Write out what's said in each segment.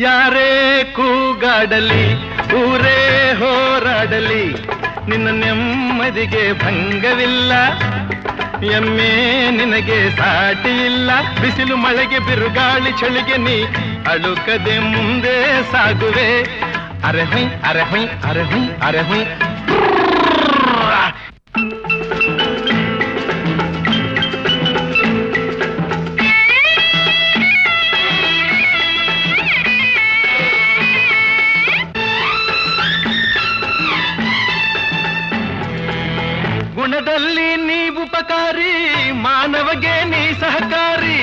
ಯಾರೇ ಕೂಗಾಡಲಿ ಊರೇ ಹೋರಾಡಲಿ ನಿನ್ನ ನೆಮ್ಮದಿಗೆ ಭಂಗವಿಲ್ಲ. ಎಮ್ಮೆ ನಿನಗೆ ಸಾಟಿ ಇಲ್ಲ. ಬಿಸಿಲು ಮಳೆಗೆ ಬಿರುಗಾಳಿ ಚಳಿಗೆ ನೀ ಅಳುಕದೆ ಮುಂದೆ ಸಾಗುವೆ. ಅರೆ ಹೊಯ್ ಅರೆ ಹೊಯ್ ಅರೆ ಹೊಯ್ ಅರೆ ಹೊಯ್. ಗುಣದಲ್ಲಿ ನೀ ಉಪಕಾರಿ, ಮಾನವಗೆ ನೀ ಸಹಕಾರಿ.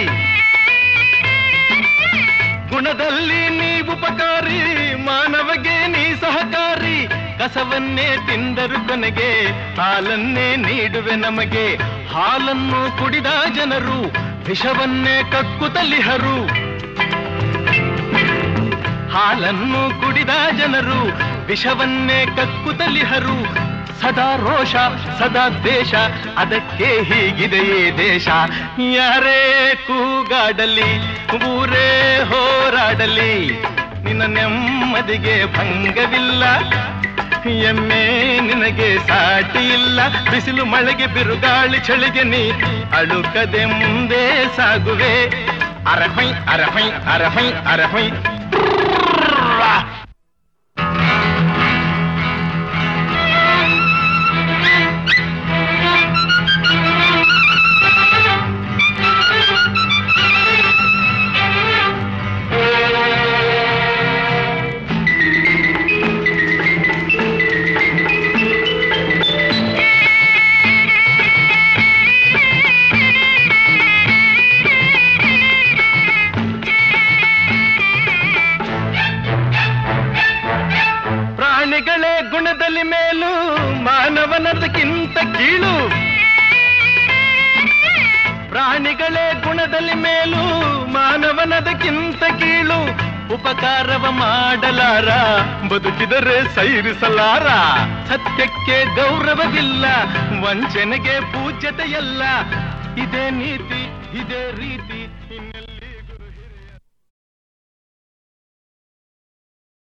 ಗುಣದಲ್ಲಿ ನೀ ಉಪಕಾರಿ, ಮಾನವಗೆ ನೀ ಸಹಕಾರಿ. ಕಸವನ್ನೇ ತಿಂದರು ಕೊನೆಗೆ ಹಾಲನ್ನೇ ನೀಡುವೆ ನಮಗೆ. ಹಾಲನ್ನು ಕುಡಿದ ಜನರು ವಿಷವನ್ನೇ ಕಕ್ಕುತ್ತಲಿಹರು. ಹಾಲನ್ನು ಕುಡಿದ ಜನರು ವಿಷವನ್ನೇ ಕಕ್ಕುತ್ತಲಿಹರು. ಸದಾ ರೋಷ ಸದಾ ದ್ವೇಷ, ಅದಕ್ಕೆ ಹೀಗಿದೆಯೇ ದೇಶ. ಯಾರೇ ಕೂಗಾಡಲಿ ಊರೇ ಹೋರಾಡಲಿ ನಿನ್ನ ನೆಮ್ಮದಿಗೆ ಭಂಗವಿಲ್ಲ. ಎಮ್ಮೆ ನಿನಗೆ ಸಾಟಿ ಇಲ್ಲ. ಬಿಸಿಲು ಮಳೆಗೆ ಬಿರುಗಾಳಿ ಚಳಿಗೆ ನೀ ಅಳುಕದೆ ಮುಂದೆ ಸಾಗುವೆ. ಅರಹೈ ಅರಹೈ ಅರಹೈ ಅರಹೈ. ಪ್ರಾಣಿಗಳೇ ಗುಣದಲ್ಲಿ ಮೇಲು, ಮಾನವನದಕ್ಕಿಂತ ಕೀಳು. ಪ್ರಾಣಿಗಳೇ ಗುಣದಲ್ಲಿ ಮೇಲು, ಮಾನವನದಕ್ಕಿಂತ ಕೀಳು. ಉಪಕಾರವ ಮಾಡಲಾರ, ಬದುಕಿದರೆ ಸೈರಿಸಲಾರ. ಸತ್ಯಕ್ಕೆ ಗೌರವವಿಲ್ಲ, ವಂಚನೆಗೆ ಪೂಜ್ಯತೆಯಲ್ಲ. ಇದೇ ನೀತಿ ಇದೇ ರೀತಿ.